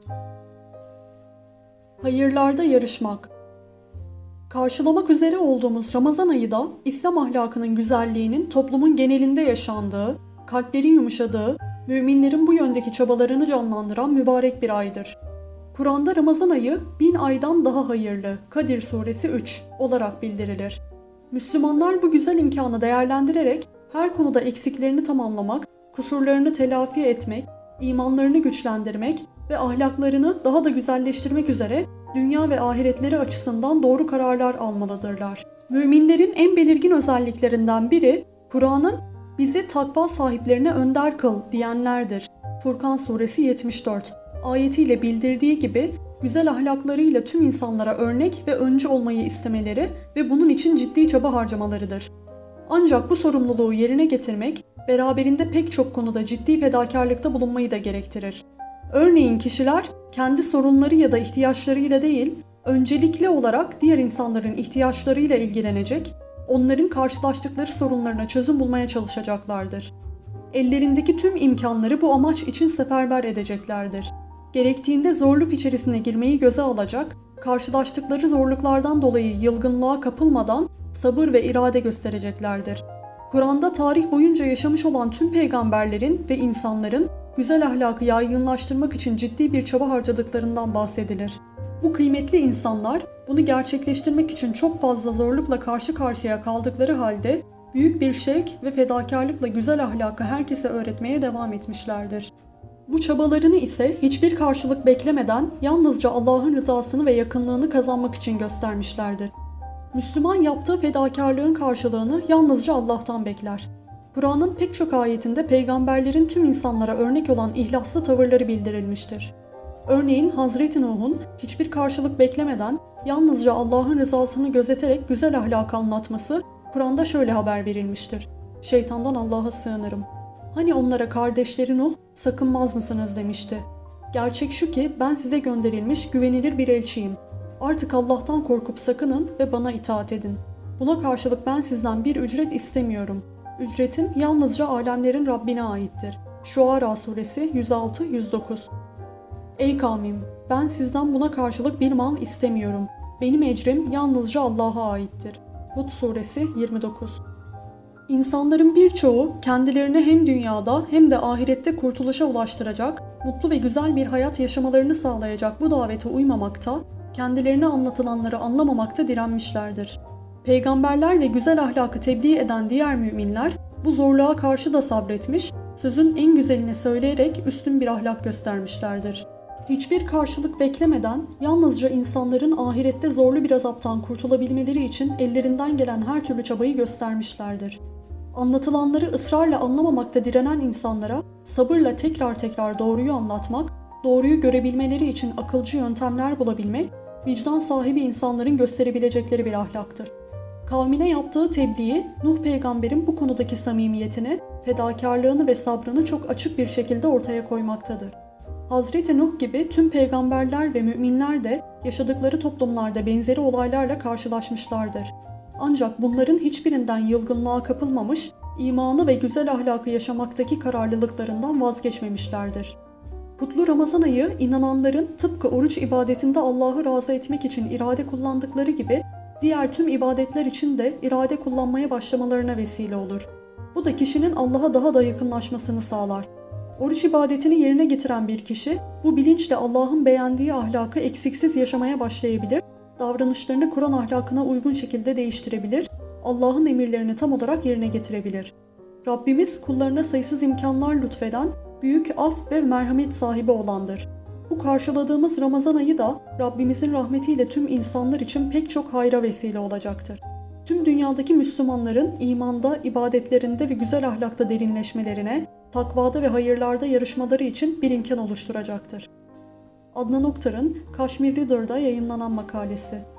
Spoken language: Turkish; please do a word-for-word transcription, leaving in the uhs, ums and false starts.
Hayırlarda yarışmak. Karşılamak üzere olduğumuz Ramazan ayı da İslam ahlakının güzelliğinin toplumun genelinde yaşandığı, kalplerin yumuşadığı, müminlerin bu yöndeki çabalarını canlandıran mübarek bir aydır. Kur'an'da Ramazan ayı bin aydan daha hayırlı, Kadir Suresi üç olarak bildirilir. Müslümanlar bu güzel imkanı değerlendirerek her konuda eksiklerini tamamlamak, kusurlarını telafi etmek, imanlarını güçlendirmek ve ahlaklarını daha da güzelleştirmek üzere dünya ve ahiretleri açısından doğru kararlar almalıdırlar. Müminlerin en belirgin özelliklerinden biri, Kur'an'ın bizi takva sahiplerine önder kıl diyenlerdir. Furkan Suresi yetmiş dört ayetiyle bildirdiği gibi güzel ahlaklarıyla tüm insanlara örnek ve öncü olmayı istemeleri ve bunun için ciddi çaba harcamalarıdır. Ancak bu sorumluluğu yerine getirmek, beraberinde pek çok konuda ciddi fedakarlıkta bulunmayı da gerektirir. Örneğin kişiler kendi sorunları ya da ihtiyaçlarıyla değil, öncelikli olarak diğer insanların ihtiyaçlarıyla ilgilenecek, onların karşılaştıkları sorunlarına çözüm bulmaya çalışacaklardır. Ellerindeki tüm imkanları bu amaç için seferber edeceklerdir. Gerektiğinde zorluk içerisine girmeyi göze alacak, karşılaştıkları zorluklardan dolayı yılgınlığa kapılmadan sabır ve irade göstereceklerdir. Kur'an'da tarih boyunca yaşamış olan tüm peygamberlerin ve insanların güzel ahlakı yaygınlaştırmak için ciddi bir çaba harcadıklarından bahsedilir. Bu kıymetli insanlar bunu gerçekleştirmek için çok fazla zorlukla karşı karşıya kaldıkları halde büyük bir şevk ve fedakarlıkla güzel ahlakı herkese öğretmeye devam etmişlerdir. Bu çabalarını ise hiçbir karşılık beklemeden yalnızca Allah'ın rızasını ve yakınlığını kazanmak için göstermişlerdir. Müslüman yaptığı fedakarlığın karşılığını yalnızca Allah'tan bekler. Kur'an'ın pek çok ayetinde peygamberlerin tüm insanlara örnek olan ihlaslı tavırları bildirilmiştir. Örneğin Hazreti Nuh'un hiçbir karşılık beklemeden yalnızca Allah'ın rızasını gözeterek güzel ahlakı anlatması Kur'an'da şöyle haber verilmiştir. Şeytandan Allah'a sığınırım. Hani onlara kardeşleri Nuh sakınmaz mısınız demişti. Gerçek şu ki ben size gönderilmiş güvenilir bir elçiyim. Artık Allah'tan korkup sakının ve bana itaat edin. Buna karşılık ben sizden bir ücret istemiyorum. Ücretim yalnızca alemlerin Rabbine aittir. Şuara Suresi yüz altı yüz dokuz. Ey kavmim, ben sizden buna karşılık bir mal istemiyorum. Benim ecrim yalnızca Allah'a aittir. Hud Suresi yirmi dokuz. İnsanların birçoğu kendilerini hem dünyada hem de ahirette kurtuluşa ulaştıracak, mutlu ve güzel bir hayat yaşamalarını sağlayacak bu davete uymamakta, kendilerine anlatılanları anlamamakta direnmişlerdir. Peygamberler ve güzel ahlakı tebliğ eden diğer müminler bu zorluğa karşı da sabretmiş, sözün en güzelini söyleyerek üstün bir ahlak göstermişlerdir. Hiçbir karşılık beklemeden yalnızca insanların ahirette zorlu bir azaptan kurtulabilmeleri için ellerinden gelen her türlü çabayı göstermişlerdir. Anlatılanları ısrarla anlamamakta direnen insanlara sabırla tekrar tekrar doğruyu anlatmak, doğruyu görebilmeleri için akılcı yöntemler bulabilmek, vicdan sahibi insanların gösterebilecekleri bir ahlaktır. Kavmine yaptığı tebliği, Nuh peygamberin bu konudaki samimiyetini, fedakarlığını ve sabrını çok açık bir şekilde ortaya koymaktadır. Hazreti Nuh gibi tüm peygamberler ve müminler de yaşadıkları toplumlarda benzeri olaylarla karşılaşmışlardır. Ancak bunların hiçbirinden yılgınlığa kapılmamış, imanı ve güzel ahlakı yaşamaktaki kararlılıklarından vazgeçmemişlerdir. Kutlu Ramazan ayı inananların tıpkı oruç ibadetinde Allah'ı razı etmek için irade kullandıkları gibi diğer tüm ibadetler için de irade kullanmaya başlamalarına vesile olur. Bu da kişinin Allah'a daha da yakınlaşmasını sağlar. Oruç ibadetini yerine getiren bir kişi bu bilinçle Allah'ın beğendiği ahlakı eksiksiz yaşamaya başlayabilir, davranışlarını Kur'an ahlakına uygun şekilde değiştirebilir, Allah'ın emirlerini tam olarak yerine getirebilir. Rabbimiz kullarına sayısız imkanlar lütfeden, büyük af ve merhamet sahibi olandır. Bu karşıladığımız Ramazan ayı da Rabbimizin rahmetiyle tüm insanlar için pek çok hayra vesile olacaktır. Tüm dünyadaki Müslümanların imanda, ibadetlerinde ve güzel ahlakta derinleşmelerine, takvada ve hayırlarda yarışmaları için bir imkan oluşturacaktır. Adnan Oktar'ın Kashmir Reader'da yayınlanan makalesi.